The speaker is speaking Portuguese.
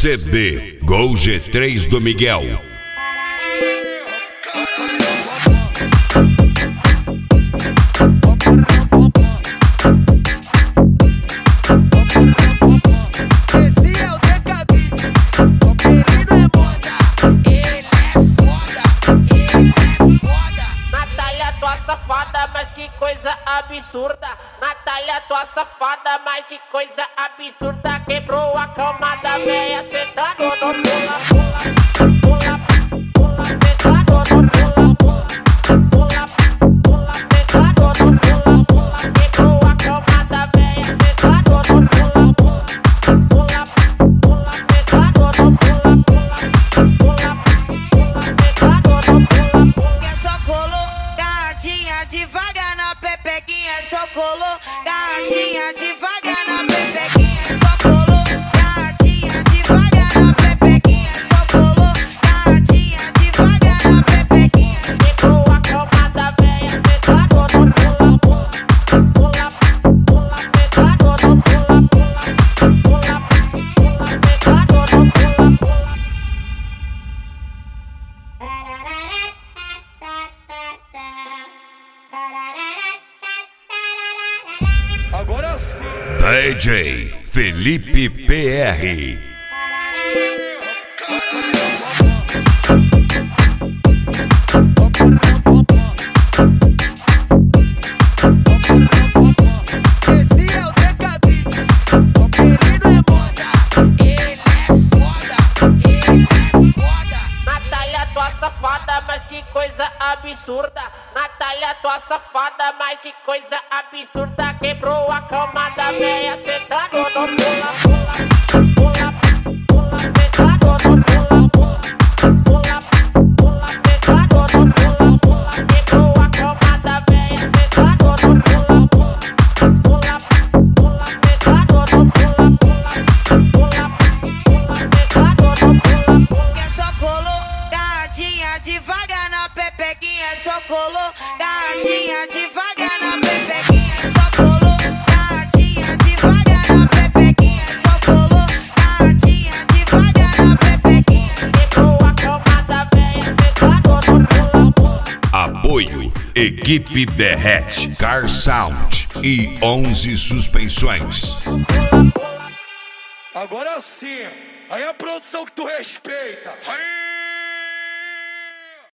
CD Gol G3 do Miguel. Esse é o Decabits, ele não é moda, ele é foda, ele é foda. Natália, tua safada, mas que coisa absurda. Natália, tua safada, mas que coisa absurda. Quebrou a cama da véia, sentado no pula, pula, pula, pula, sentado no pula, pula, pula, pula, sentado no pula, pula. Quebrou a cama da véia, sentado no pula, pula, pula, pula, sentado no pula, pula, pula, pula, sentado no pula, pula. Que só colou, gatinha devagar na pepequinha, só colou, gatinha devagar na pepequinha, só colou, gatinha devagar na pepequinha, só colou, gatinha devagar na pepequinha. Quebrou a cama da véia, sentado no pula, pula, pula, pula, sentado no pula, pula, pula, pula, sentado no pula, pula. Agora sim. DJ Felipe PR. Esse é o Decabits, ele não é moda, ele é foda, ele é foda. Natália, tua safada, mas que coisa absurda. Natália, tua safada, mas que coisa absurda. Quebrou a cama da véia, sentado no pula, pula, pula, pula, sentado no pula, pula, pula, pula, sentado no pula, pula. Quebrou a cama da véia, sentado no pula, pula, pula, pula, sentado no pula, pula, pula, sentado no pula, pula. Que só colou, gatinha devagar na pepequinha, só colou, gatinha devagar na pepequinha, só colou, gatinha devagar na pepequinha, só colou, gatinha devagar na pepequinha. Quebrou a cama da véia, sentado no pula, pula. Apoio Equipe Derrete, Car Sound e 11 Suspensões. Agora sim. Aí a produção que tu respeita. Aí.